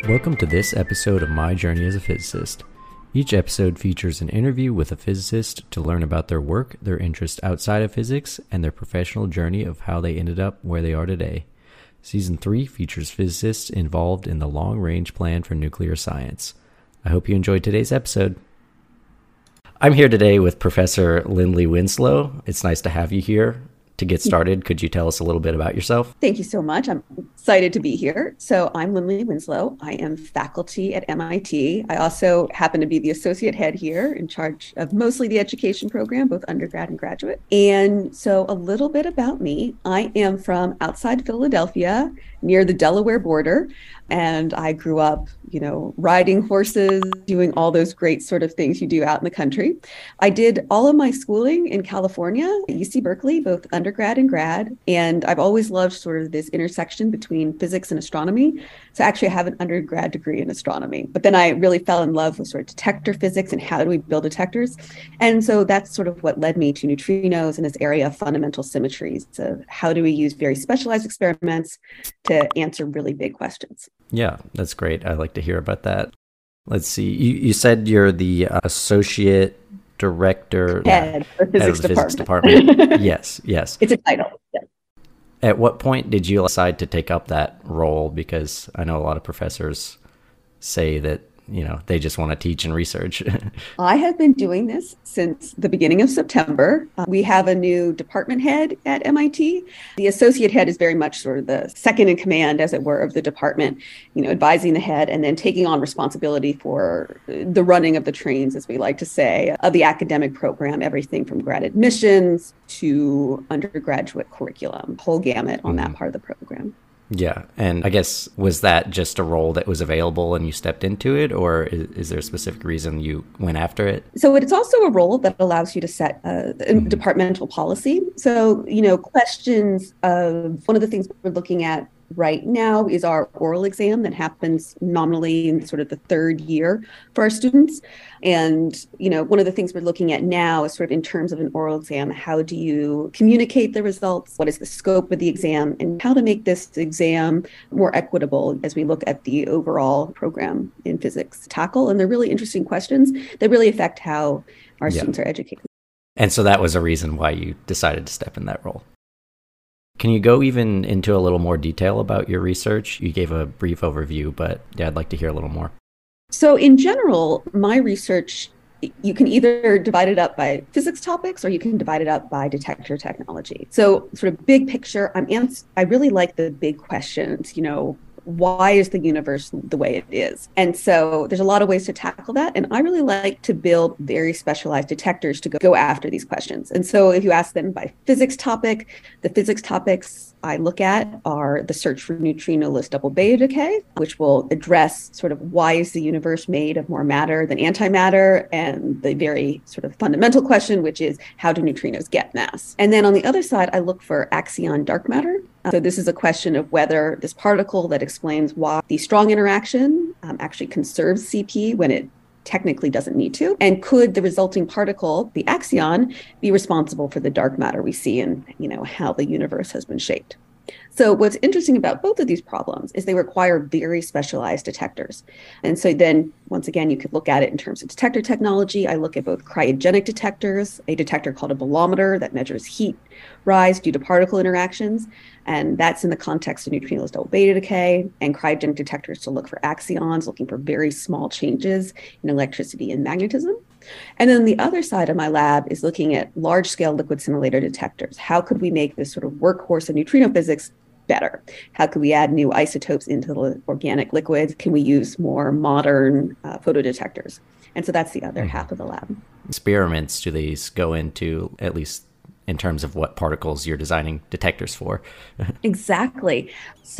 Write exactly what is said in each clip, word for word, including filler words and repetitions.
Welcome to this episode of My Journey as a Physicist. Each episode features an interview with a physicist to learn about their work, their interest outside of physics, and their professional journey of how they ended up where they are today. Season three features physicists involved in the long-range plan for nuclear science. I hope you enjoyed today's episode. I'm here today with Professor Lindley Winslow. It's nice to have you here. To get started, could you tell us a little bit about yourself? Thank you so much. I'm excited to be here. So I'm Lindley Winslow. I am faculty at M I T. I also happen to be the associate head here in charge of mostly the education program, both undergrad and graduate. And so a little bit about me. I am from outside Philadelphia, near the Delaware border. And I grew up, you know, riding horses, doing all those great sort of things you do out in the country. I did all of my schooling in California at U C Berkeley, both undergrad and grad. And I've always loved sort of this intersection between physics and astronomy. So actually I have an undergrad degree in astronomy, but then I really fell in love with sort of detector physics and how do we build detectors. And so that's sort of what led me to neutrinos in this area of fundamental symmetries. So how do we use very specialized experiments to answer really big questions? Yeah, that's great. I'd like to hear about that. Let's see. You, you said you're the uh, associate director head, yeah, of, the head of the department. physics department. Yes, yes. It's a title. Yes. At what point did you decide to take up that role? Because I know a lot of professors say that, you know, they just want to teach and research. I have been doing this since the beginning of September. Uh, we have a new department head at M I T. The associate head is very much sort of the second in command, as it were, of the department, you know, advising the head and then taking on responsibility for the running of the trains, as we like to say, of the academic program, everything from grad admissions to undergraduate curriculum, whole gamut on mm-hmm. that part of the program. Yeah. And I guess, was that just a role that was available and you stepped into it, or is, is there a specific reason you went after it? So it's also a role that allows you to set uh, mm-hmm. departmental policy. So, you know, questions of one of the things we're looking at right now is our oral exam that happens nominally in sort of the third year for our students. And, you know, one of the things we're looking at now is sort of in terms of an oral exam, how do you communicate the results? What is the scope of the exam? And how to make this exam more equitable as we look at the overall program in physics tackle. And they're really interesting questions that really affect how our yeah. students are educated. And so that was a reason why you decided to step in that role. Can you go even into a little more detail about your research? You gave a brief overview, but yeah, I'd like to hear a little more. So in general, my research, you can either divide it up by physics topics or you can divide it up by detector technology. So sort of big picture, I'm ans- I really like the big questions, you know, why is the universe the way it is? And so there's a lot of ways to tackle that. And I really like to build very specialized detectors to go, go after these questions. And so if you ask them by physics topic, the physics topics I look at are the search for neutrinoless double beta decay, which will address sort of why is the universe made of more matter than antimatter, and the very sort of fundamental question, which is how do neutrinos get mass? And then on the other side, I look for axion dark matter. So this is a question of whether this particle that explains why the strong interaction um, actually conserves C P when it technically doesn't need to. And could the resulting particle, the axion, be responsible for the dark matter we see and, you know, how the universe has been shaped? So what's interesting about both of these problems is they require very specialized detectors. And so then, once again, you could look at it in terms of detector technology. I look at both cryogenic detectors, a detector called a bolometer that measures heat rise due to particle interactions. And that's in the context of neutrinoless double beta decay, and cryogenic detectors to look for axions, looking for very small changes in electricity and magnetism. And then the other side of my lab is looking at large-scale liquid simulator detectors. How could we make this sort of workhorse of neutrino physics better? How could we add new isotopes into the organic liquids? Can we use more modern uh, photodetectors? And so that's the other mm-hmm. half of the lab. Experiments do these go into, at least in terms of what particles you're designing detectors for? Exactly.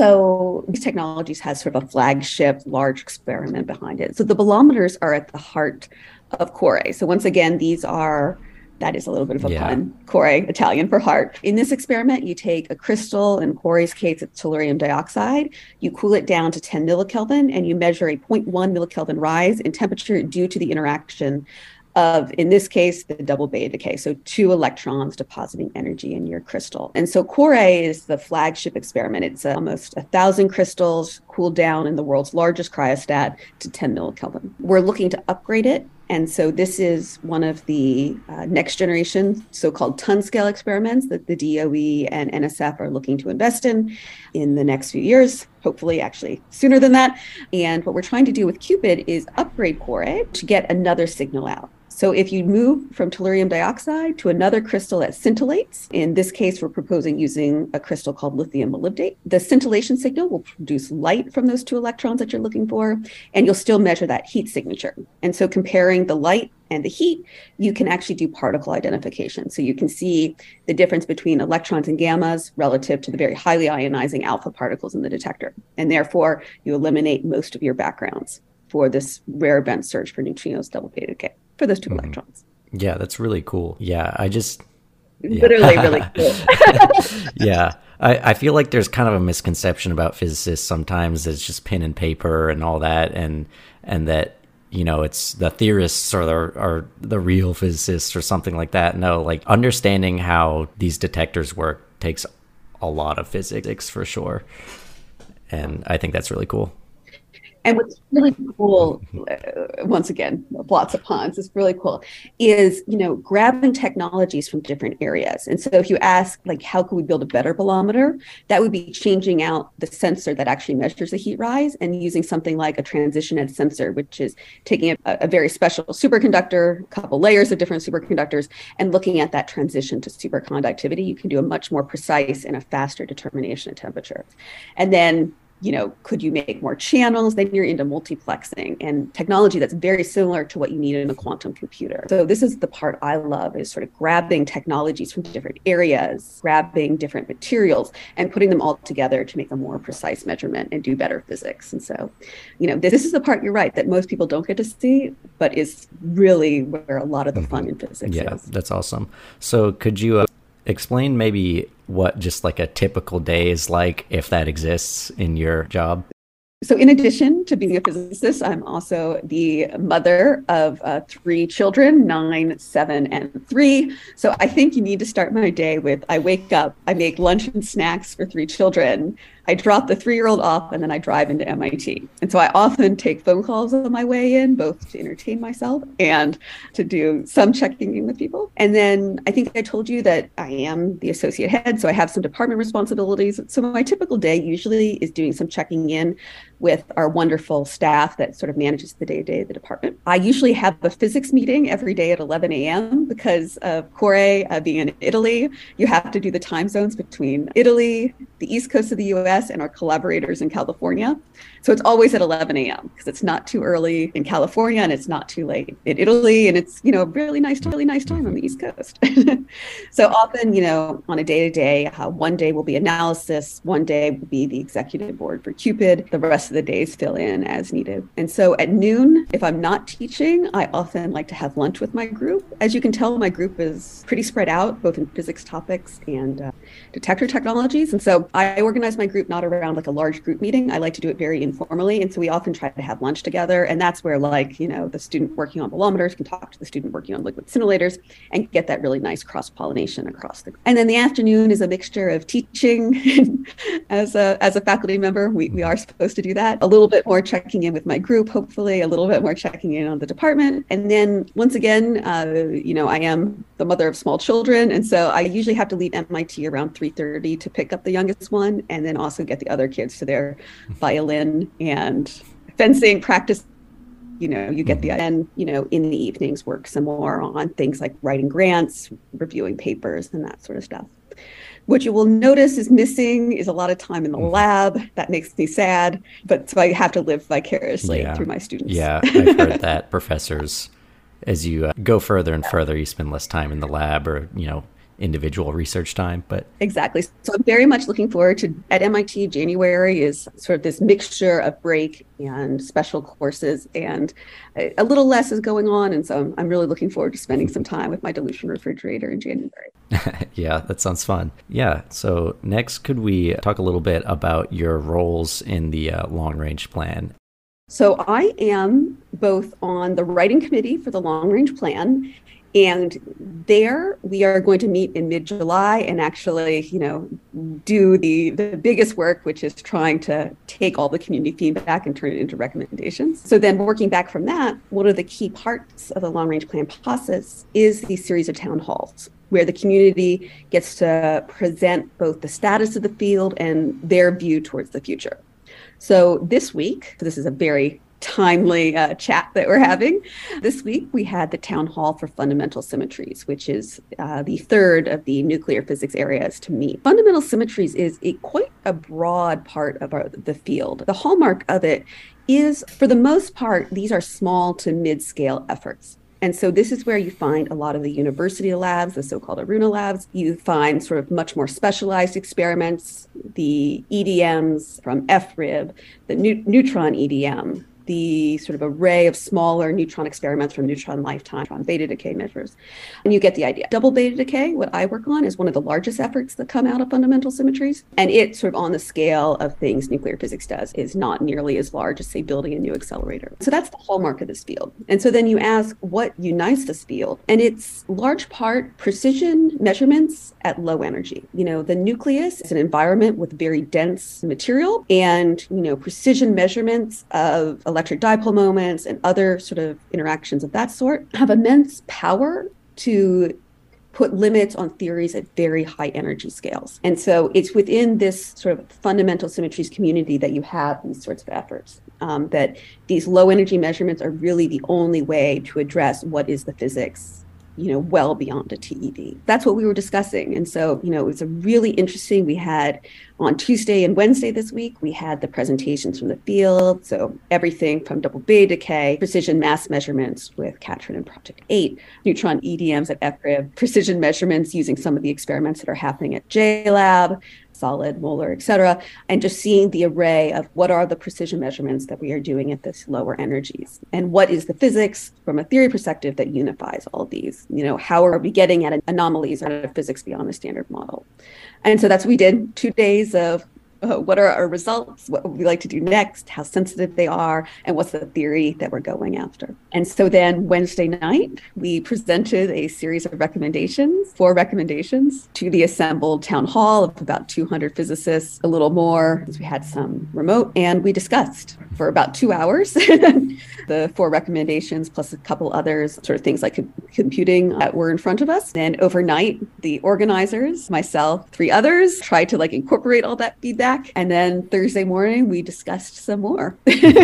So these technologies has sort of a flagship large experiment behind it. So the bolometers are at the heart of Core. So once again, these are, that is a little bit of a yeah. pun, Core, Italian for heart. In this experiment, you take a crystal, in Core's case, it's tellurium dioxide, you cool it down to ten millikelvin, and you measure a zero point one millikelvin rise in temperature due to the interaction of, in this case, the double beta decay. So two electrons depositing energy in your crystal. And so Core A is the flagship experiment. It's almost a thousand crystals cooled down in the world's largest cryostat to ten millikelvin. We're looking to upgrade it. And so this is one of the uh, next generation so-called ton scale experiments that the D O E and N S F are looking to invest in in the next few years, hopefully actually sooner than that. And what we're trying to do with CUPID is upgrade Core A to get another signal out. So if you move from tellurium dioxide to another crystal that scintillates, in this case, we're proposing using a crystal called lithium molybdate. The scintillation signal will produce light from those two electrons that you're looking for, and you'll still measure that heat signature. And so comparing the light and the heat, you can actually do particle identification. So you can see the difference between electrons and gammas relative to the very highly ionizing alpha particles in the detector. And therefore, you eliminate most of your backgrounds for this rare event search for neutrinos double beta decay for those two mm-hmm. electrons. Yeah, that's really cool. Yeah, I just... Yeah. Literally really cool. Yeah, I, I feel like there's kind of a misconception about physicists sometimes. It's just pen and paper and all that, and and that, you know, it's the theorists or the, or the real physicists or something like that. No, like understanding how these detectors work takes a lot of physics for sure. And I think that's really cool. And what's really cool, uh, once again, lots of puns, is really cool, is, you know, grabbing technologies from different areas. And so if you ask, like, how can we build a better bolometer, that would be changing out the sensor that actually measures the heat rise and using something like a transition edge sensor, which is taking a, a very special superconductor, a couple layers of different superconductors, and looking at that transition to superconductivity. You can do a much more precise and a faster determination of temperature. And then, you know, could you make more channels? Then you're into multiplexing and technology that's very similar to what you need in a quantum computer. So this is the part I love, is sort of grabbing technologies from different areas, grabbing different materials and putting them all together to make a more precise measurement and do better physics. And so, you know, this is the part, you're right, that most people don't get to see, but is really where a lot of the fun in physics yeah, is. Yeah, that's awesome. So could you uh, explain maybe what just like a typical day is like, if that exists in your job? So in addition to being a physicist, I'm also the mother of uh, three children, nine, seven, and three. So I think you need to start my day with, I wake up, I make lunch and snacks for three children. I drop the three-year-old off, and then I drive into M I T. And so I often take phone calls on my way in, both to entertain myself and to do some checking in with people. And then I think I told you that I am the associate head, so I have some department responsibilities. So my typical day usually is doing some checking in with our wonderful staff that sort of manages the day-to-day of the department. I usually have a physics meeting every day at eleven a.m. because of Core A uh, being in Italy. You have to do the time zones between Italy, the East Coast of the U S, and our collaborators in California. So it's always at eleven a.m. because it's not too early in California and it's not too late in Italy. And it's, you know, really nice, really nice time on the East Coast. So often, you know, on a day-to-day, uh, one day will be analysis, one day will be the executive board for CUPID. The rest of the days fill in as needed. And so at noon, if I'm not teaching, I often like to have lunch with my group. As you can tell, my group is pretty spread out, both in physics topics and uh, detector technologies. And so I organize my group not around like a large group meeting. I like to do it very informally. And so we often try to have lunch together. And that's where, like, you know, the student working on bolometers can talk to the student working on liquid scintillators and get that really nice cross-pollination across the group. And then the afternoon is a mixture of teaching. as a as a faculty member, we, we are supposed to do that. A little bit more checking in with my group, hopefully, a little bit more checking in on the department. And then once again, uh, you know, I am the mother of small children. And so I usually have to leave M I T around three thirty to pick up the youngest one and then also get the other kids to their violin and fencing practice. You know, you get the, and, you know, in the evenings work some more on things like writing grants, reviewing papers, and that sort of stuff. What you will notice is missing is a lot of time in the lab. That makes me sad, but so I have to live vicariously yeah. through my students. Yeah, I've heard that professors, as you uh, go further and further, you spend less time in the lab or, you know, individual research time. But exactly. So I'm very much looking forward to, at M I T, January is sort of this mixture of break and special courses, and a, a little less is going on. And so I'm, I'm really looking forward to spending some time with my dilution refrigerator in January. Yeah, that sounds fun. Yeah. So next, could we talk a little bit about your roles in the uh, long range plan? So I am both on the writing committee for the long range plan, and there we are going to meet in mid-July and actually, you know, do the, the biggest work, which is trying to take all the community feedback and turn it into recommendations. So then working back from that, one of the key parts of the long range plan process is the series of town halls, where the community gets to present both the status of the field and their view towards the future. So this week, this is a very timely uh, chat that we're having. This week, we had the Town Hall for Fundamental Symmetries, which is uh, the third of the nuclear physics areas to meet. Fundamental symmetries is a quite a broad part of our, the field. The hallmark of it is, for the most part, these are small to mid-scale efforts. And so this is where you find a lot of the university labs, the so-called Aruna labs. You find sort of much more specialized experiments, the E D Ms from F R I B, the nu- neutron E D M, the sort of array of smaller neutron experiments from neutron lifetime, neutron beta decay measures. And you get the idea. Double beta decay, what I work on, is one of the largest efforts that come out of fundamental symmetries. And it sort of on the scale of things nuclear physics does is not nearly as large as, say, building a new accelerator. So that's the hallmark of this field. And so then you ask what unites this field. And it's large part precision measurements at low energy. You know, the nucleus is an environment with very dense material, and, you know, precision measurements of electric dipole moments and other sort of interactions of that sort have immense power to put limits on theories at very high energy scales. And so it's within this sort of fundamental symmetries community that you have these sorts of efforts, um, that these low energy measurements are really the only way to address what is the physics, you know, well beyond a T E V. That's what we were discussing. And so, you know, it was a really interesting, we had on Tuesday and Wednesday this week, we had the presentations from the field. So everything from double beta decay, precision mass measurements with Katrin and Project eight, neutron E D Ms at F R I B, precision measurements using some of the experiments that are happening at J Lab, solid, molar, et cetera, and just seeing the array of what are the precision measurements that we are doing at this lower energies, and what is the physics from a theory perspective that unifies all these. You know, how are we getting at anomalies out of physics beyond the standard model? And so that's what we did. Two days of uh, what are our results, what would we like to do next, how sensitive they are, and what's the theory that we're going after. And so then Wednesday night, we presented a series of recommendations, four recommendations to the assembled town hall of about two hundred physicists, a little more, because we had some remote, and we discussed for about two hours the four recommendations plus a couple others, sort of things like co- computing that were in front of us. And overnight, the organizers, myself, three others, tried to like incorporate all that feedback. And then Thursday morning, we discussed some more.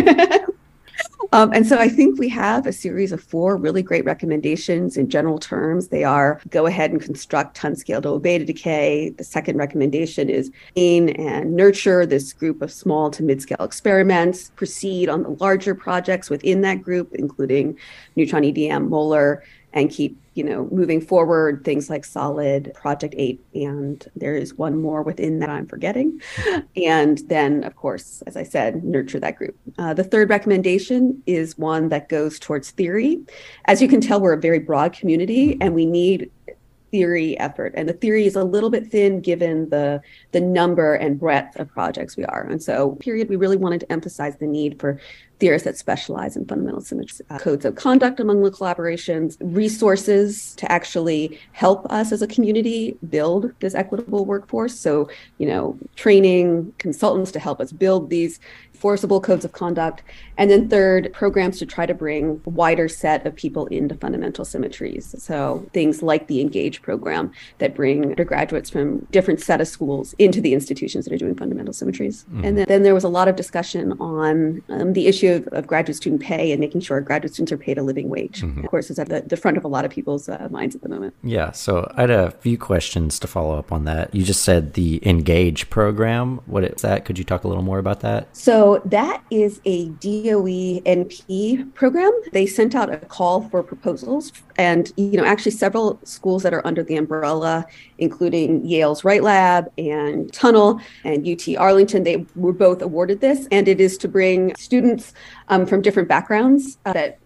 Um, and so I think we have a series of four really great recommendations in general terms. They are go ahead and construct ton-scale double beta decay. The second recommendation is aim and nurture this group of small to mid-scale experiments, proceed on the larger projects within that group, including neutron E D M, molar, and keep, you know, moving forward, things like solid, Project eight, and there is one more within that I'm forgetting. And then, of course, as I said, nurture that group. Uh, the third recommendation is one that goes towards theory. As you can tell, we're a very broad community, and we need theory effort. And the theory is a little bit thin given the, the number and breadth of projects we are. And so, period, we really wanted to emphasize the need for theorists that specialize in fundamental symmetry, uh, codes of conduct among the collaborations, resources to actually help us as a community build this equitable workforce. So, you know, training consultants to help us build these forcible codes of conduct. And then third, programs to try to bring a wider set of people into fundamental symmetries. So things like the ENGAGE program that bring undergraduates from different set of schools into the institutions that are doing fundamental symmetries. Mm-hmm. And then, then there was a lot of discussion on um, the issue of, of graduate student pay and making sure graduate students are paid a living wage. Mm-hmm. Of course, is at the, the front of a lot of people's uh, minds at the moment. Yeah, so I had a few questions to follow up on that. You just said the ENGAGE program. What is that? Could you talk a little more about that? So So that is a D O E N P program. They sent out a call for proposals, and you know, actually several schools that are under the umbrella, including Yale's Wright Lab and Tunnel and U T Arlington, they were both awarded this, and it is to bring students um, from different backgrounds uh, that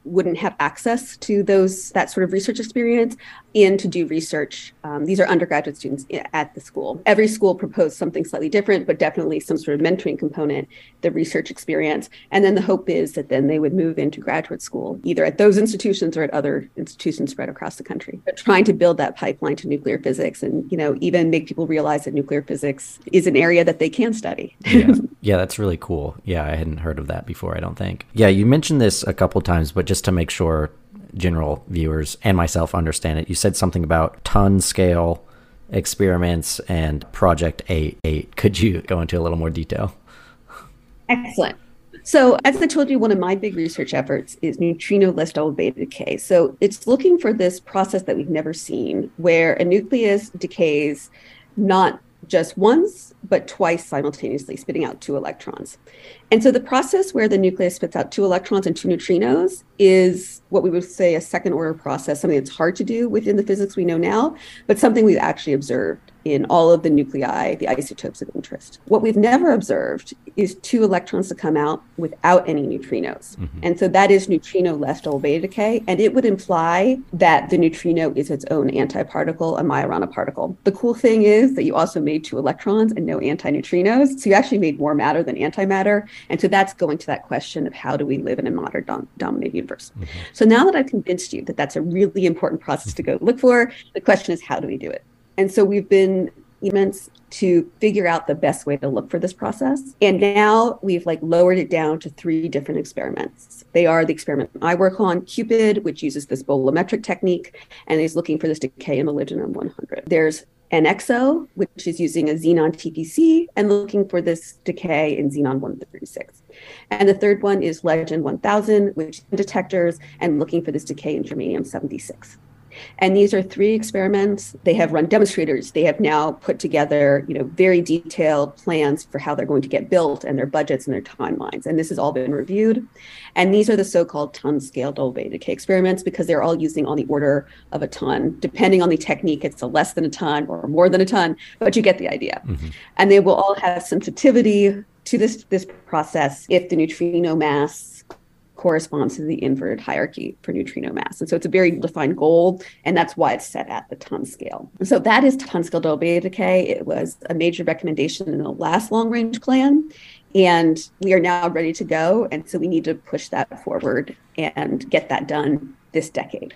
wouldn't have access to those that sort of research experience in to do research. Um, these are undergraduate students at the school. Every school proposed something slightly different, but definitely some sort of mentoring component, the research experience. And then the hope is that then they would move into graduate school, either at those institutions or at other institutions spread across the country. But trying to build that pipeline to nuclear physics and, you know, even make people realize that nuclear physics is an area that they can study. Yeah. Yeah, that's really cool. Yeah, I hadn't heard of that before, I don't think. Yeah, you mentioned this a couple times, but just to make sure general viewers and myself understand it, you said something about ton scale experiments and Project eight. eight. Could you go into a little more detail? Excellent. So as I told you, one of my big research efforts is neutrino-less double beta decay. So it's looking for this process that we've never seen, where a nucleus decays not just once, but twice simultaneously, spitting out two electrons. And so the process where the nucleus spits out two electrons and two neutrinos is what we would say a second order process, something that's hard to do within the physics we know now, but something we've actually observed in all of the nuclei, the isotopes of interest. What we've never observed is two electrons to come out without any neutrinos. Mm-hmm. And so that is neutrino-less double beta decay. And it would imply that the neutrino is its own antiparticle, a Majorana particle. The cool thing is that you also made two electrons and no antineutrinos. So you actually made more matter than antimatter. And so that's going to that question of how do we live in a matter dom- dominated universe. Mm-hmm. So now that I've convinced you that that's a really important process to go look for, the question is, how do we do it? And so we've been immense to figure out the best way to look for this process. And now we've like lowered it down to three different experiments. They are the experiment I work on, CUPID, which uses this bolometric technique and is looking for this decay in molybdenum one hundred. There's N X O, which is using a xenon T P C and looking for this decay in xenon one thirty-six. And the third one is Legend one thousand, which is detectors and looking for this decay in germanium seventy-six. And these are three experiments. They have run demonstrators. They have now put together, you know, very detailed plans for how they're going to get built and their budgets and their timelines. And this has all been reviewed. And these are the so-called ton scale double beta decay experiments because they're all using on the order of a ton. Depending on the technique, it's a less than a ton or more than a ton, but you get the idea. Mm-hmm. And they will all have sensitivity to this, this process if the neutrino mass corresponds to the inverted hierarchy for neutrino mass. And so it's a very defined goal, and that's why it's set at the ton scale. So that is ton scale double beta decay. It was a major recommendation in the last long range plan, and we are now ready to go. And so we need to push that forward and get that done this decade.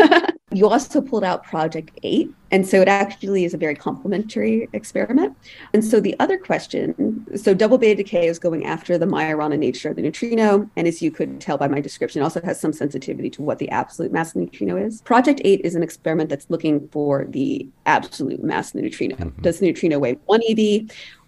You also pulled out Project eight. And so it actually is a very complementary experiment. And so the other question, so double beta decay is going after the Majorana nature of the neutrino. And as you could tell by my description, it also has some sensitivity to what the absolute mass of the neutrino is. Project eight is an experiment that's looking for the absolute mass of the neutrino. Mm-hmm. Does the neutrino weigh one E V?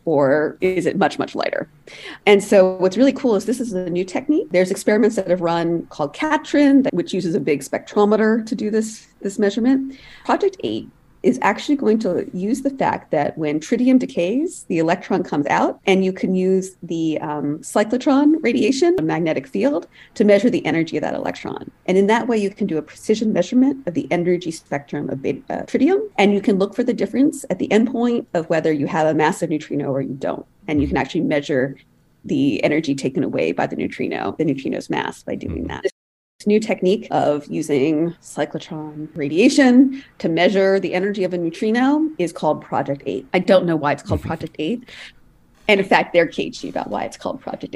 Or is it much, much lighter? And so what's really cool is this is a new technique. There's experiments that have run called CATRIN, which uses a big spectrometer to do this, this measurement. Project eight is actually going to use the fact that when tritium decays, the electron comes out, and you can use the um, cyclotron radiation, a magnetic field, to measure the energy of that electron. And in that way, you can do a precision measurement of the energy spectrum of beta, uh, tritium, and you can look for the difference at the endpoint of whether you have a massive neutrino or you don't. And you can actually measure the energy taken away by the neutrino, the neutrino's mass, by doing that. This new technique of using cyclotron radiation to measure the energy of a neutrino is called Project eight. I don't know why it's called Project eight. And in fact, they're cagey about why it's called Project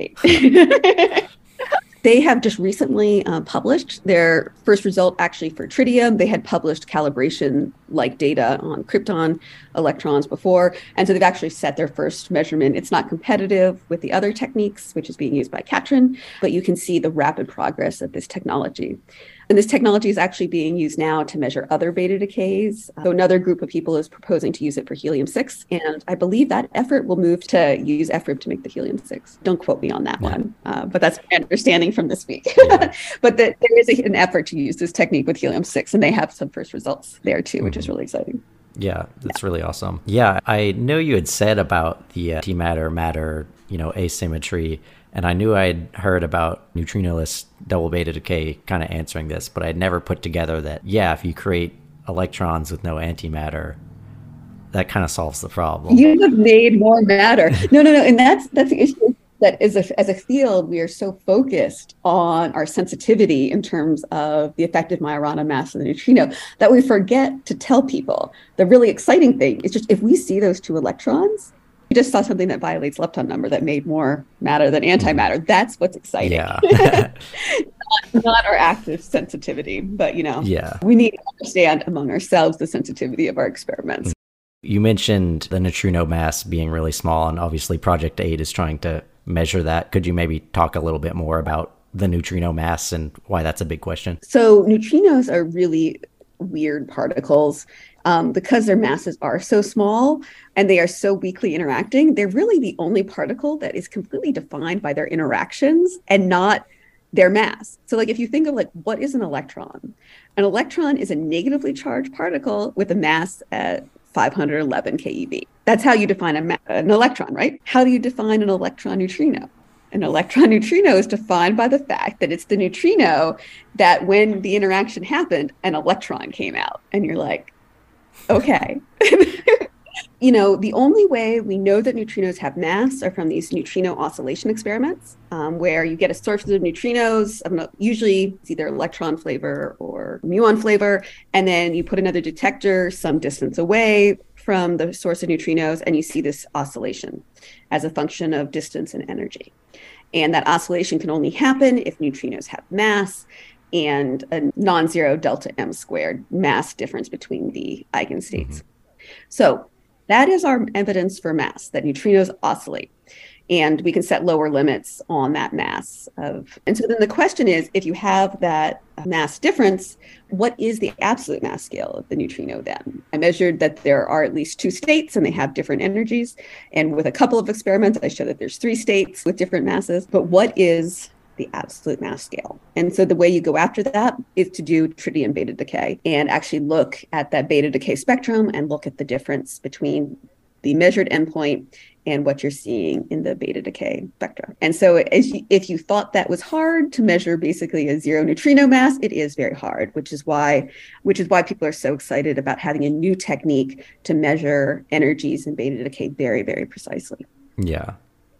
eight. They have just recently uh, published their first result actually for tritium. They had published calibration-like data on krypton electrons before. And so they've actually set their first measurement. It's not competitive with the other techniques, which is being used by CATRIN, but you can see the rapid progress of this technology. And this technology is actually being used now to measure other beta decays. So another group of people is proposing to use it for helium six. And I believe that effort will move to use F R I B to make the helium six. Don't quote me on that yeah. one, uh, but that's my understanding from this week. Yeah. But the, there is a, an effort to use this technique with helium six, and they have some first results there too, mm-hmm. which is really exciting. Yeah, that's yeah. really awesome. Yeah, I know you had said about the uh, antimatter matter, you know, asymmetry. And I knew I had heard about neutrinoless double beta decay kind of answering this, but I had never put together that, yeah, if you create electrons with no antimatter, that kind of solves the problem. You have made more matter. No, no, no. And that's that's the issue. that as a, as a field, we are so focused on our sensitivity in terms of the effective Majorana mass of the neutrino that we forget to tell people the really exciting thing is just if we see those two electrons, we just saw something that violates lepton number that made more matter than antimatter. That's what's exciting. Yeah. not, not our active sensitivity, but you know, yeah. we need to understand among ourselves the sensitivity of our experiments. You mentioned the neutrino mass being really small, and obviously Project eight is trying to measure that. Could you maybe talk a little bit more about the neutrino mass and why that's a big question? So neutrinos are really weird particles. Um, because their masses are so small and they are so weakly interacting, they're really the only particle that is completely defined by their interactions and not their mass. So like if you think of like, what is an electron? An electron is a negatively charged particle with a mass at five hundred eleven keV. That's how you define a ma- an electron, right? How do you define an electron neutrino? An electron neutrino is defined by the fact that it's the neutrino that when the interaction happened, an electron came out. And you're like, okay. You know, the only way we know that neutrinos have mass are from these neutrino oscillation experiments, um, where you get a source of neutrinos, um, usually it's either electron flavor or muon flavor, and then you put another detector some distance away from the source of neutrinos, and you see this oscillation as a function of distance and energy. And that oscillation can only happen if neutrinos have mass and a non-zero delta M squared mass difference between the eigenstates. Mm-hmm. So that is our evidence for mass, that neutrinos oscillate. And we can set lower limits on that mass of. And so then the question is, if you have that mass difference, what is the absolute mass scale of the neutrino then? I measured that there are at least two states and they have different energies. And with a couple of experiments, I showed that there's three states with different masses. But what is the absolute mass scale? And so the way you go after that is to do tritium beta decay and actually look at that beta decay spectrum and look at the difference between the measured endpoint and what you're seeing in the beta decay spectra. And so as you, if you thought that was hard to measure basically a zero neutrino mass, it is very hard, which is why which is why people are so excited about having a new technique to measure energies in beta decay very, very precisely. Yeah.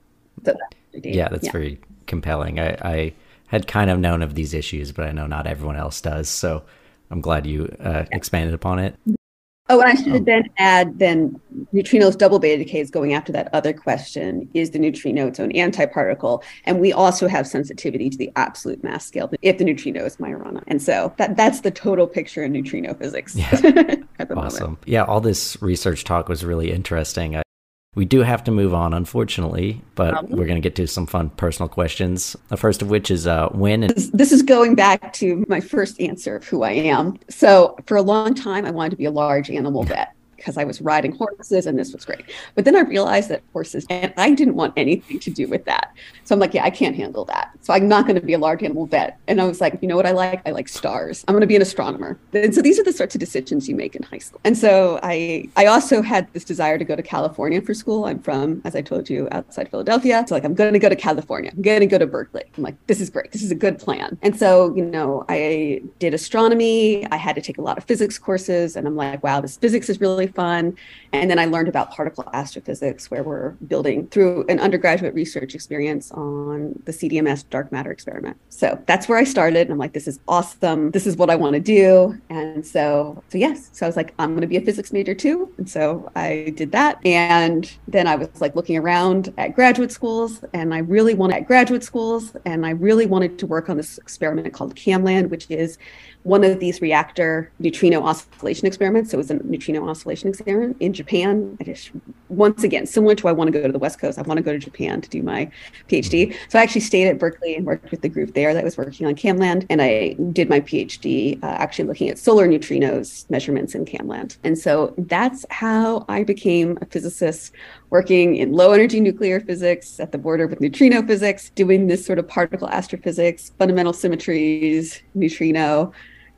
So that's yeah, that's yeah. very compelling. I, I had kind of known of these issues, but I know not everyone else does. So I'm glad you uh, yeah. expanded upon it. Oh, and I should oh. then add, then neutrinos double beta decay is going after that other question, is the neutrino its own antiparticle? And we also have sensitivity to the absolute mass scale if the neutrino is Majorana. And so that that's the total picture in neutrino physics. Yeah. at the awesome. moment. Yeah, all this research talk was really interesting. I We do have to move on, unfortunately, but um, we're going to get to some fun personal questions. The first of which is uh, when... And- this is going back to my first answer of who I am. So for a long time, I wanted to be a large animal vet because I was riding horses and this was great. But then I realized that horses, and I didn't want anything to do with that. So I'm like, yeah, I can't handle that. So I'm not going to be a large animal vet. And I was like, you know what I like? I like stars. I'm going to be an astronomer. And so these are the sorts of decisions you make in high school. And so I, I also had this desire to go to California for school. I'm from, as I told you, outside Philadelphia. So like, I'm going to go to California. I'm going to go to Berkeley. I'm like, this is great. This is a good plan. And so, you know, I did astronomy. I had to take a lot of physics courses. And I'm like, wow, this physics is really fun. And then I learned about particle astrophysics, where we're building through an undergraduate research experience on the C D M S dark matter experiment. So that's where I started. And I'm like, this is awesome. This is what I want to do. And so, so yes, so I was like, I'm going to be a physics major too. And so I did that. And then I was like looking around at graduate schools, and I really wanted at graduate schools, and I really wanted to work on this experiment called CAMLAND, which is one of these reactor neutrino oscillation experiments. So it was a neutrino oscillation experiment in Japan. I just, once again, similar to I want to go to the West Coast, I want to go to Japan to do my PhD. So I actually stayed at Berkeley and worked with the group there that was working on CAMLAND. And I did my PhD uh, actually looking at solar neutrinos measurements in CAMLAND. And so that's how I became a physicist working in low energy nuclear physics at the border with neutrino physics, doing this sort of particle astrophysics, fundamental symmetries, neutrino,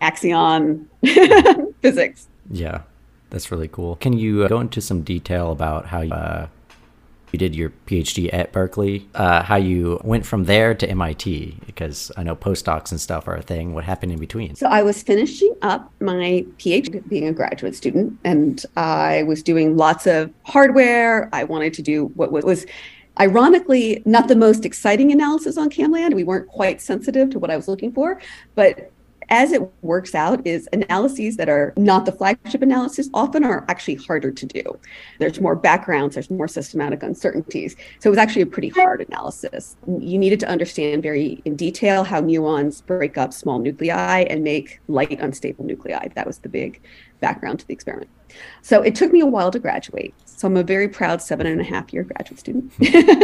axion physics. Yeah, that's really cool. Can you uh, go into some detail about how you, uh, you did your PhD at Berkeley, uh, how you went from there to M I T? Because I know postdocs and stuff are a thing. What happened in between? So I was finishing up my PhD being a graduate student, and I was doing lots of hardware. I wanted to do what was, was Ironically, not the most exciting analysis on CamLand. We weren't quite sensitive to what I was looking for, but as it works out, is analyses that are not the flagship analysis often are actually harder to do. There's more backgrounds, there's more systematic uncertainties. So it was actually a pretty hard analysis. You needed to understand very in detail how muons break up small nuclei and make light unstable nuclei. That was the big background to the experiment. So it took me a while to graduate. So I'm a very proud seven and a half year graduate student.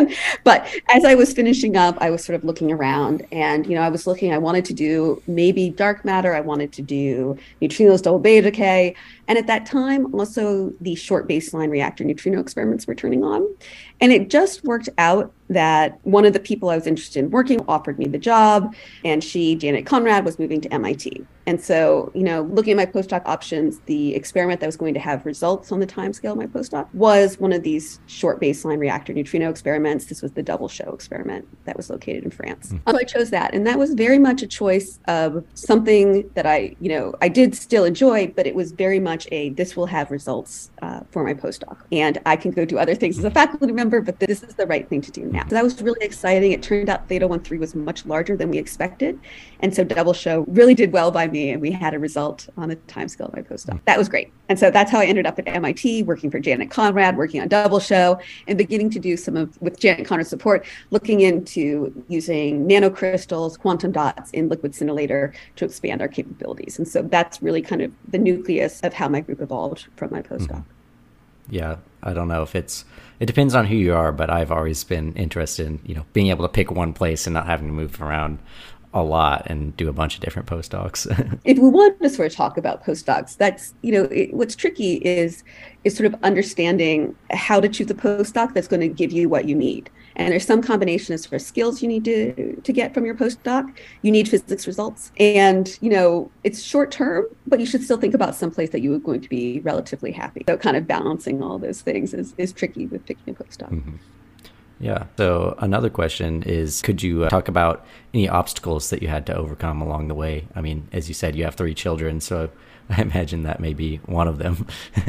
But as I was finishing up, I was sort of looking around and, you know, I was looking, I wanted to do maybe dark matter. I wanted to do neutrinos double beta decay. And at that time, also the short baseline reactor neutrino experiments were turning on. And it just worked out that one of the people I was interested in working offered me the job, and she, Janet Conrad, was moving to M I T. And so, you know, looking at my postdoc options, the experiment that was going to have results on the timescale of my postdoc was one of these short baseline reactor neutrino experiments. This was the double show experiment that was located in France. Mm. So I chose that. And that was very much a choice of something that I, you know, I did still enjoy, but it was very much a, this will have results uh, for my postdoc. And I can go do other things as a faculty member, but this is the right thing to do now. So that was really exciting. It turned out Theta one three was much larger than we expected. And so double show really did well by me. And we had a result on the timescale of my postdoc. That was great. And so that's how I ended up at M I T, working for Janet Conrad, working on double show, and beginning to do some of, with Janet Conrad's support, looking into using nanocrystals, quantum dots in liquid scintillator to expand our capabilities. And so that's really kind of the nucleus of how my group evolved from my postdoc. Mm-hmm. Yeah, I don't know if it's, it depends on who you are, but I've always been interested in, you know, being able to pick one place and not having to move around a lot and do a bunch of different postdocs. If we want to sort of talk about postdocs, that's, you know, it, what's tricky is, is sort of understanding how to choose a postdoc that's going to give you what you need. And there's some combinations for skills you need to, to get from your postdoc. You need physics results. And, you know, it's short term, but you should still think about someplace that you are going to be relatively happy. So kind of balancing all those things is, is tricky with picking a postdoc. Mm-hmm. Yeah. So another question is, could you uh, talk about any obstacles that you had to overcome along the way? I mean, as you said, you have three children, so I imagine that may be one of them.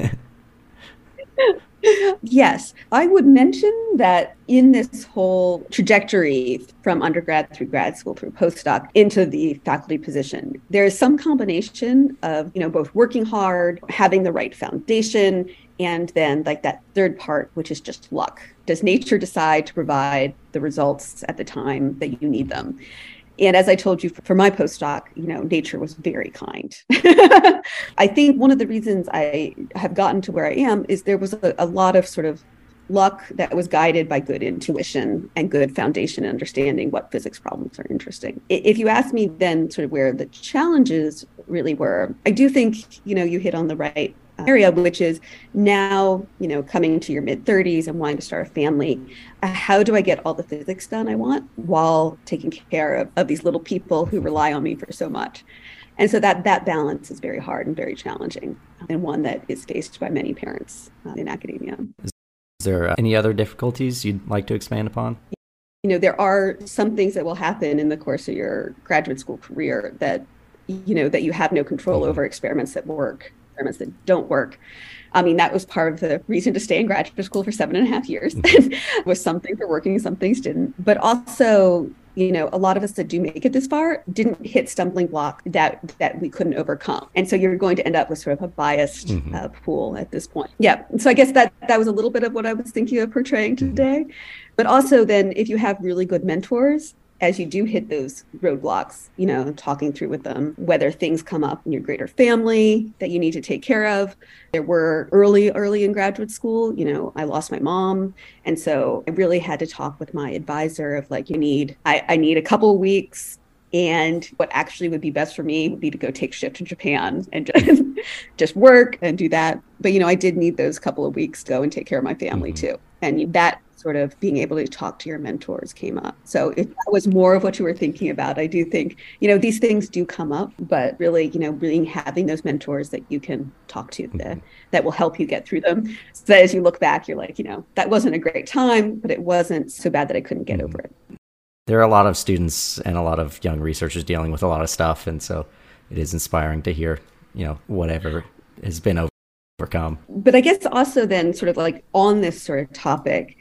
Yes, I would mention that in this whole trajectory from undergrad through grad school through postdoc into the faculty position, there is some combination of, you know, both working hard, having the right foundation, and then like that third part, which is just luck. Does nature decide to provide the results at the time that you need them? And as I told you, for my postdoc, you know, nature was very kind. I think one of the reasons I have gotten to where I am is there was a, a lot of sort of luck that was guided by good intuition and good foundation and understanding what physics problems are interesting. If you ask me then sort of where the challenges really were, I do think, you know, you hit on the right area, which is now, you know, coming to your mid thirties and wanting to start a family. Uh, how do I get all the physics done I want while taking care of, of these little people who rely on me for so much? And so that that balance is very hard and very challenging, and one that is faced by many parents uh, in academia. Is there any other difficulties you'd like to expand upon? You know, there are some things that will happen in the course of your graduate school career that, you know, that you have no control over, experiments that work, experiments that don't work. I mean, that was part of the reason to stay in graduate school for seven and a half years. Was some things were working, some things didn't. But also, you know, a lot of us that do make it this far didn't hit stumbling block that that we couldn't overcome. And so you're going to end up with sort of a biased mm-hmm. uh, pool at this point. Yeah. So I guess that that was a little bit of what I was thinking of portraying today. Mm-hmm. But also then if you have really good mentors, as you do hit those roadblocks, you know, talking through with them, whether things come up in your greater family that you need to take care of. There were early, early in graduate school, you know, I lost my mom. And so I really had to talk with my advisor of like, you need, I, I need a couple of weeks. And what actually would be best for me would be to go take shift in Japan and just, just work and do that. But, you know, I did need those couple of weeks to go and take care of my family mm-hmm. too. And that sort of being able to talk to your mentors came up. So if that was more of what you were thinking about, I do think, you know, these things do come up, but really, you know, really having those mentors that you can talk to mm-hmm. that, that will help you get through them. So that as you look back, you're like, you know, that wasn't a great time, but it wasn't so bad that I couldn't get mm-hmm. over it. There are a lot of students and a lot of young researchers dealing with a lot of stuff. And so it is inspiring to hear, you know, whatever has been overcome. But I guess also then sort of like on this sort of topic,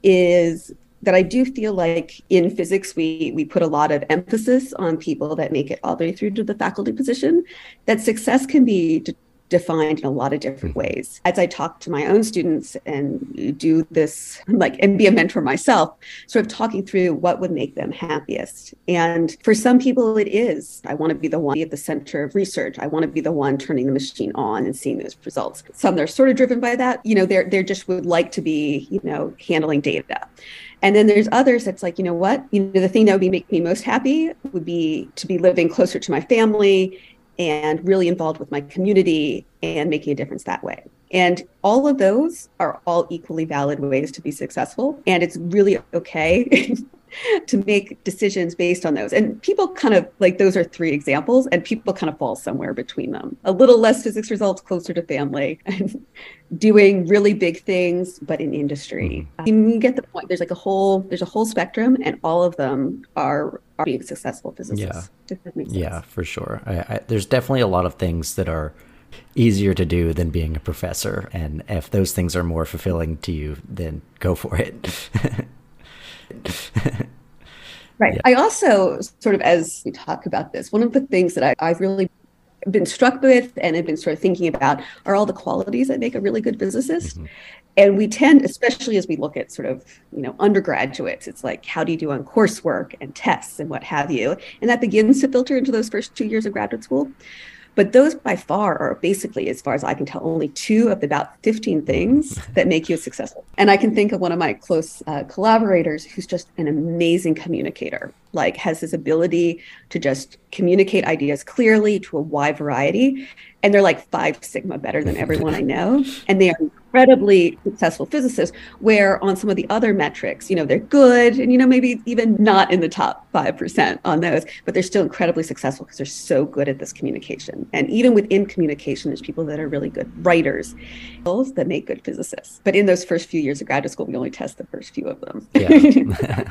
is that I do feel like in physics, we we put a lot of emphasis on people that make it all the way through to the faculty position, that success can be d- defined in a lot of different ways. As I talk to my own students and do this, like, and be a mentor myself, sort of talking through what would make them happiest. And for some people, it is, I want to be the one at the center of research. I want to be the one turning the machine on and seeing those results. Some they're sort of driven by that. You know, they're, they're just would like to be, you know, handling data. And then there's others that's like, you know what, you know, the thing that would be make me most happy would be to be living closer to my family and really involved with my community and making a difference that way. And all of those are all equally valid ways to be successful. And it's really okay to make decisions based on those. And people kind of like, those are three examples, and people kind of fall somewhere between them. A little less physics results, closer to family, and doing really big things, but in industry. Mm-hmm. You get the point. There's like a whole, there's a whole spectrum, and all of them are, are being successful physicists. Yeah, yeah, for sure. I, I, there's definitely a lot of things that are easier to do than being a professor. And if those things are more fulfilling to you, then go for it. Right. Yeah. I also sort of, as we talk about this, one of the things that I, I've really been struck with and have been sort of thinking about are all the qualities that make a really good physicist. Mm-hmm. And we tend, especially as we look at sort of, you know, undergraduates, it's like, how do you do on coursework and tests and what have you? And that begins to filter into those first two years of graduate school. But those by far are basically, as far as I can tell, only two of the about fifteen things that make you successful. And I can think of one of my close uh, collaborators who's just an amazing communicator, like has this ability to just communicate ideas clearly to a wide variety. And they're like five sigma better than everyone I know. And they are incredibly successful physicists, where on some of the other metrics, you know, they're good and, you know, maybe even not in the top five percent on those, but they're still incredibly successful because they're so good at this communication. And even within communication, there's people that are really good writers that make good physicists. But in those first few years of graduate school, we only test the first few of them. Yeah.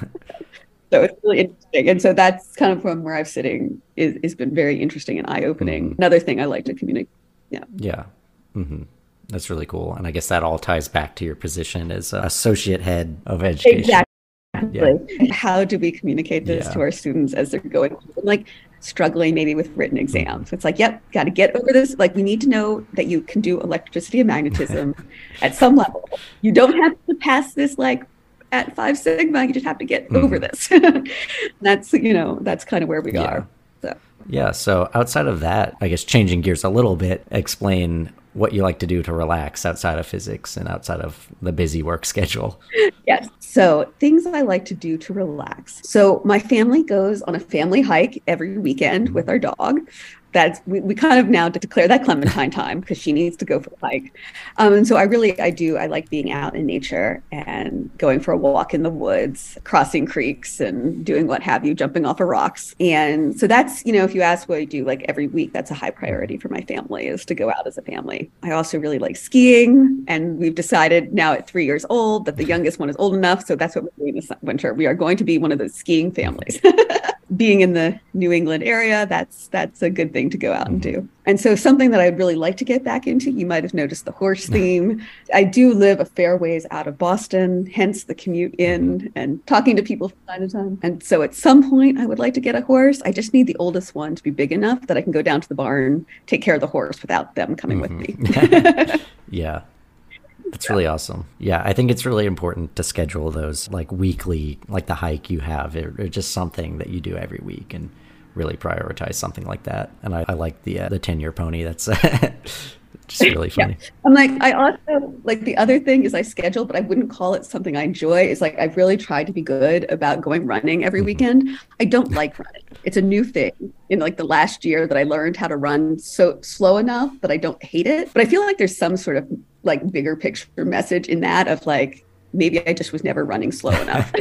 So it's really interesting. And so that's kind of from where I'm sitting is has been very interesting and eye-opening. Mm-hmm. Another thing I like to communicate. Yeah. Yeah. Mm-hmm. That's really cool. And I guess that all ties back to your position as associate head of education. Exactly. Yeah. How do we communicate this yeah. to our students as they're going, like struggling maybe with written exams? Mm-hmm. It's like, yep, got to get over this. Like, we need to know that you can do electricity and magnetism at some level. You don't have to pass this like at five sigma, you just have to get mm. over this. That's, you know, that's kind of where we yeah. are. So. Yeah. So outside of that, I guess changing gears a little bit, explain what you like to do to relax outside of physics and outside of the busy work schedule. Yes. So things I like to do to relax. So my family goes on a family hike every weekend with our dog. That's we, we kind of now declare that Clementine time because she needs to go for a hike. Um, and so I really, I do, I like being out in nature and going for a walk in the woods, crossing creeks and doing what have you, jumping off of rocks. And so that's, you know, if you ask what I do like every week, that's a high priority for my family is to go out as a family. I also really like skiing. And we've decided now at three years old that the youngest one is old enough. So that's what we're doing this winter. We are going to be one of those skiing families. Being in the New England area, that's that's a good thing to go out and do. And so something that I'd really like to get back into, you might have noticed the horse theme. I do live a fair ways out of Boston, hence the commute in and talking to people from time to time. And so at some point I would like to get a horse. I just need the oldest one to be big enough that I can go down to the barn, take care of the horse without them coming mm-hmm. with me. Yeah. That's really awesome. Yeah, I think it's really important to schedule those like weekly, like the hike you have, or, or just something that you do every week, and really prioritize something like that. And I, I like the uh, the ten-year pony. That's just really funny. Yeah. I'm like, I also like the other thing is I schedule, but I wouldn't call it something I enjoy. Is like I've really tried to be good about going running every mm-hmm. weekend. I don't like running. It's a new thing in like the last year that I learned how to run so slow enough that I don't hate it. But I feel like there's some sort of like bigger picture message in that of like, maybe I just was never running slow enough.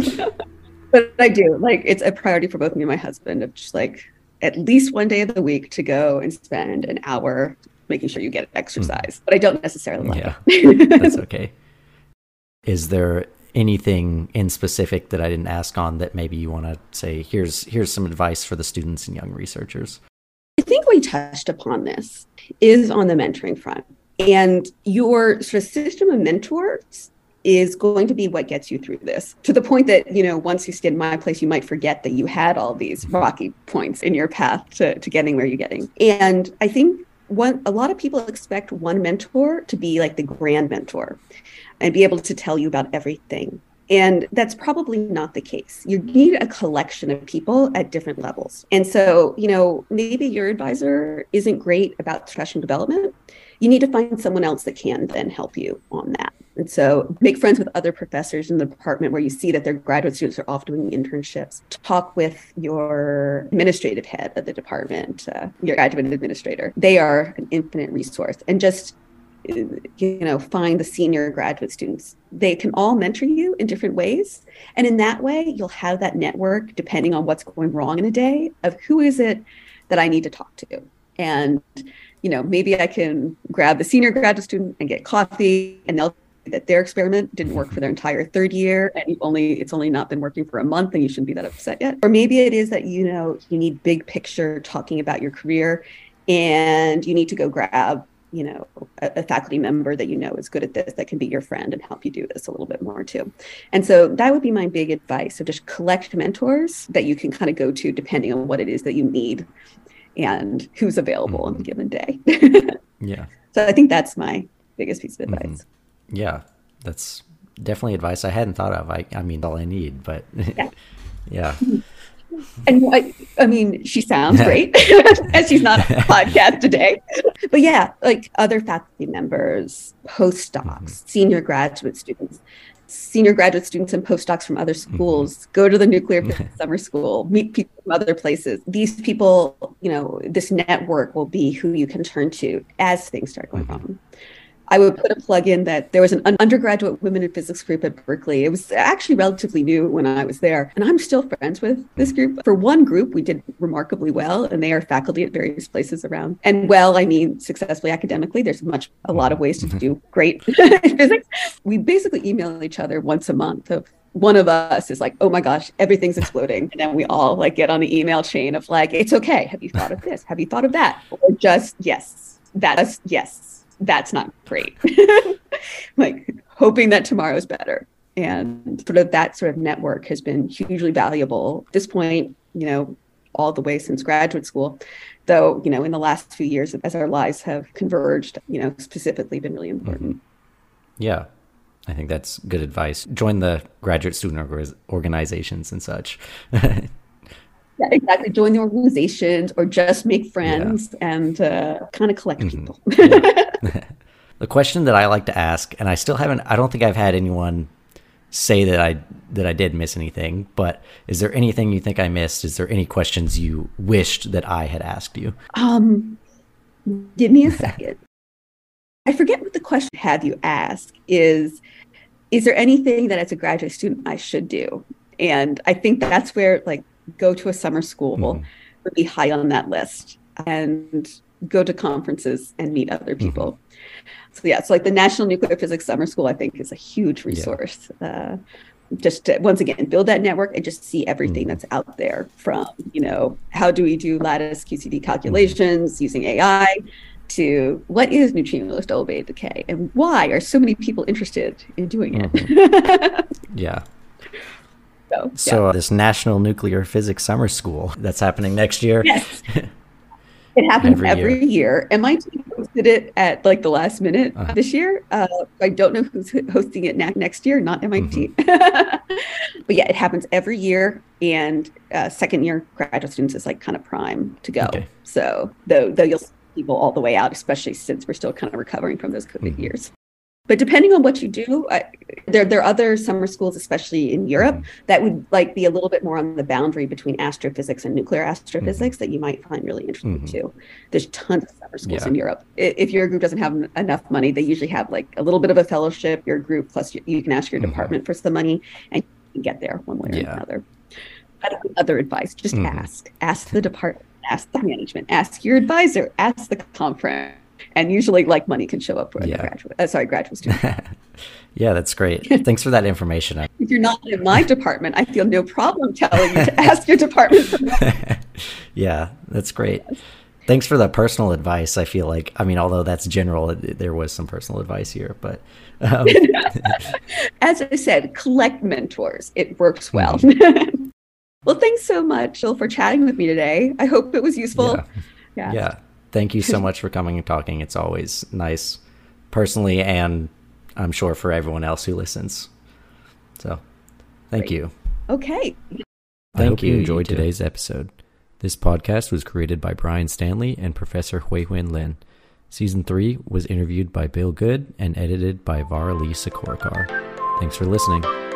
But I do like, it's a priority for both me and my husband of just like at least one day of the week to go and spend an hour making sure you get exercise, mm. but I don't necessarily like yeah, it. That's okay. Is there anything in specific that I didn't ask on that maybe you want to say, here's, here's some advice for the students and young researchers? I think we touched upon this is on the mentoring front. And your sort of system of mentors is going to be what gets you through this, to the point that, you know, once you stay in my place, you might forget that you had all these rocky points in your path to, to getting where you're getting. And I think one, a lot of people expect one mentor to be like the grand mentor and be able to tell you about everything. And that's probably not the case. You need a collection of people at different levels. And so, you know, maybe your advisor isn't great about professional development. You need to find someone else that can then help you on that. And so make friends with other professors in the department where you see that their graduate students are off doing internships. Talk with your administrative head of the department, uh, your graduate administrator. They are an infinite resource. And just, you know, find the senior graduate students. They can all mentor you in different ways. And in that way, you'll have that network, depending on what's going wrong in a day, of who is it that I need to talk to. And, you know, maybe I can grab the senior graduate student and get coffee, and they'll say that their experiment didn't work for their entire third year, and you only it's only not been working for a month, and you shouldn't be that upset yet. Or maybe it is that, you know, you need big picture talking about your career, and you need to go grab, you know, a, a faculty member that you know is good at this, that can be your friend and help you do this a little bit more too. And so that would be my big advice. So just collect mentors that you can kind of go to depending on what it is that you need and who's available mm-hmm. on a given day. Yeah. So I think that's my biggest piece of advice. Mm-hmm. Yeah, that's definitely advice I hadn't thought of. I, I mean, all I need, but yeah. yeah. And I, I mean, she sounds great, as she's not on a podcast today. But yeah, like other faculty members, postdocs, mm-hmm. senior graduate students, senior graduate students and postdocs from other schools, mm-hmm. go to the nuclear physics summer school, meet people from other places. These people, you know, this network will be who you can turn to as things start going mm-hmm. wrong. I would put a plug in that there was an undergraduate women in physics group at Berkeley. It was actually relatively new when I was there, and I'm still friends with this group. For one group, we did remarkably well, and they are faculty at various places around. And well, I mean, successfully academically, there's much, a lot of ways to do great in physics. We basically email each other once a month of, one of us is like, oh my gosh, everything's exploding. And then we all like get on the email chain of like, it's okay. Have you thought of this? Have you thought of that? Or just, yes, that's, yes. That's not great. Like hoping that tomorrow is better. And sort of that sort of network has been hugely valuable at this point, you know, all the way since graduate school, though, you know, in the last few years as our lives have converged, you know, specifically been really important. Mm-hmm. Yeah, I think that's good advice. Join the graduate student org- organizations and such. Yeah, exactly. Join the organizations or just make friends yeah. and uh, kind of collect mm-hmm. people. Yeah. The question that I like to ask, and I still haven't, I don't think I've had anyone say that I that I did miss anything, but is there anything you think I missed? Is there any questions you wished that I had asked you? Um, give me a second. I forget what the question have you ask is, is there anything that as a graduate student I should do? And I think that's where like, go to a summer school mm-hmm. would be high on that list, and go to conferences and meet other people. Mm-hmm. So yeah, so like the National Nuclear Physics Summer School, I think is a huge resource. Yeah. Uh, just to, once again, build that network and just see everything mm-hmm. that's out there from, you know, how do we do lattice Q C D calculations mm-hmm. using A I to what is neutrino-less double beta decay and why are so many people interested in doing it? Mm-hmm. Yeah. So, so yeah. uh, this National Nuclear Physics Summer School, that's happening next year? Yes. It happens every, every year. year. M I T hosted it at like the last minute uh-huh. this year. Uh, I don't know who's hosting it na- next year, not M I T. Mm-hmm. But yeah, it happens every year. And uh, second year graduate students is like kind of prime to go. Okay. So though, though you'll see people all the way out, especially since we're still kind of recovering from those COVID mm-hmm. years. But depending on what you do, I, there there are other summer schools, especially in Europe, that would like be a little bit more on the boundary between astrophysics and nuclear astrophysics mm-hmm. that you might find really interesting mm-hmm. too. There's tons of summer schools yeah. in Europe. If your group doesn't have enough money, they usually have like a little bit of a fellowship. Your group plus you, you can ask your mm-hmm. department for some money, and you can get there one way or yeah. another. Other advice: just mm-hmm. ask, ask the department, ask the management, ask your advisor, ask the conference. And usually, like, money can show up for yeah. a graduate. Uh, sorry, graduate student. Yeah, that's great. Thanks for that information. If you're not in my department, I feel no problem telling you to ask your department for money. Yeah, that's great. Thanks for the personal advice. I feel like, I mean, although that's general, it, there was some personal advice here, but um. As I said, collect mentors. It works well. Mm-hmm. Well, thanks so much, Jill, for chatting with me today. I hope it was useful. Yeah. Yeah. yeah. Thank you so much for coming and talking. It's always nice personally, and I'm sure for everyone else who listens. So thank Great. you. Okay. I hope you enjoyed today's episode. This podcast was created by Brian Stanley and Professor Huiwen Lin. Season three was interviewed by Bill Good and edited by Vara Lee Sakorkar. Thanks for listening.